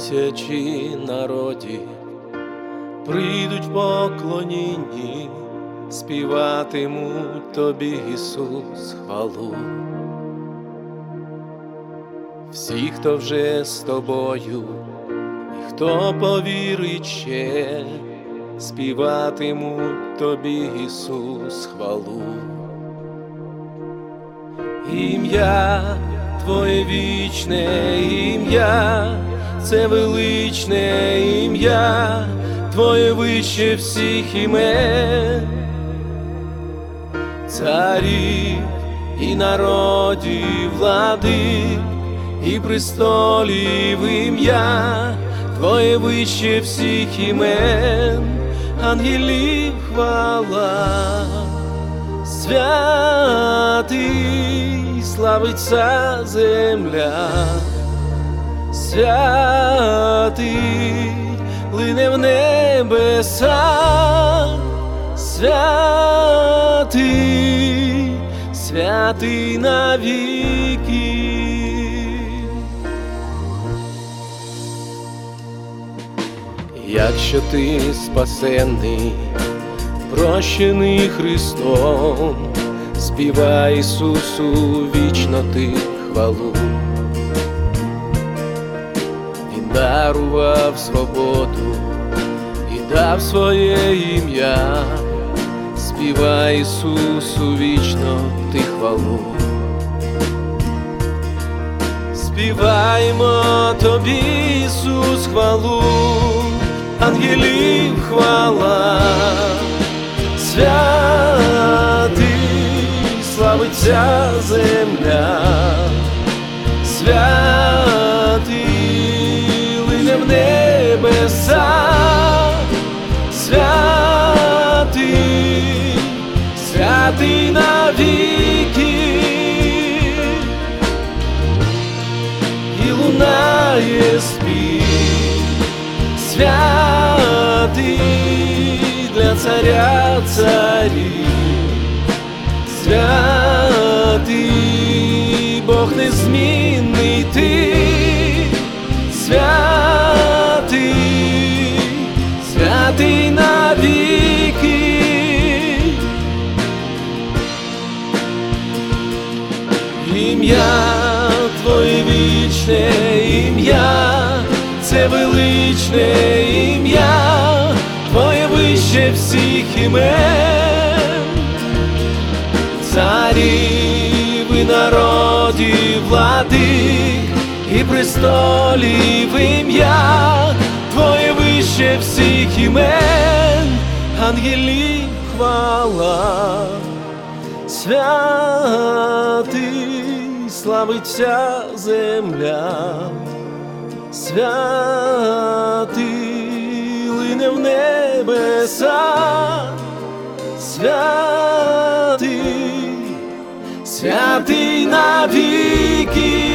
Тисячі народів прийдуть в поклонінні, співатимуть тобі, Ісус, хвалу. Всі, хто вже з тобою, і хто повірить ще, співатимуть тобі, Ісус, хвалу. Ім'я Твоє вічне ім'я, це величне ім'я, Твоє вище всіх імен. Царів і народів, владик і престолів ім'я, Твоє вище всіх імен. Ангелів хвала, святий, славиться земля, святий, лине в небеса, святий, святий навіки. Якщо ти спасений, прощений Христом, співай Ісусу вічно ти хвалу. Він дарував свободу і дав своє ім'я, співай Ісусу вічно ти хвалу. Співаймо тобі, Ісус, хвалу, ангелів хвала, святий, славиться земля, святий, лине в небеса, святий, святий навіки. І лунає спів, святий, для царя царів, святий, Бог незмінний ти, святий, святий навіки. Ім'я Твоє вічне ім'я, це величне ім'я, Твоє вище всіх імен. Царів і народів, владик і престолів ім'я, Твоє вище всіх імен. Ангелів хвала, святий, славиться земля, святий, лине в небеса, святий, святий навіки.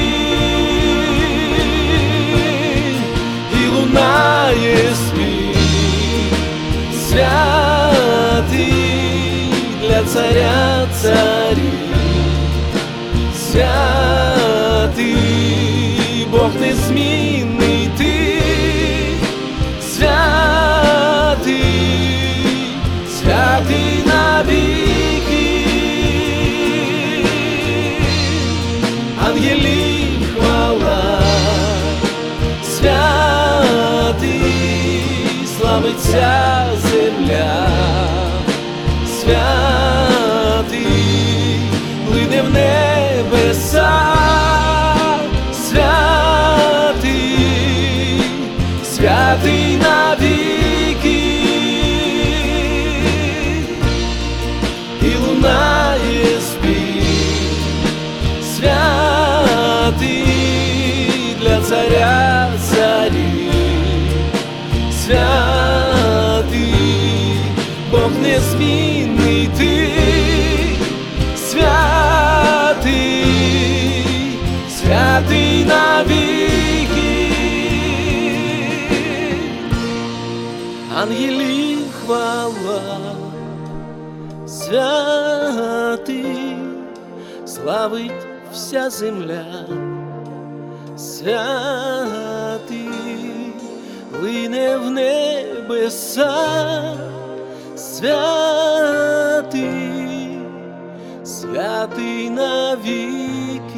І лунає спів, святий, для царя царів, святий, Бог незмінний ти, святий, святий навіки. Ангелів хвала, святий, славиться земля, святий, лине в небеса, святий, святий навіки. І лунає спів, святий, для царя царів, святий, Бог незмінний ти, святий, святий навіки. Ангелів хвала, святий, славить вся земля, святий, плине в небеса, святий, святий навіки.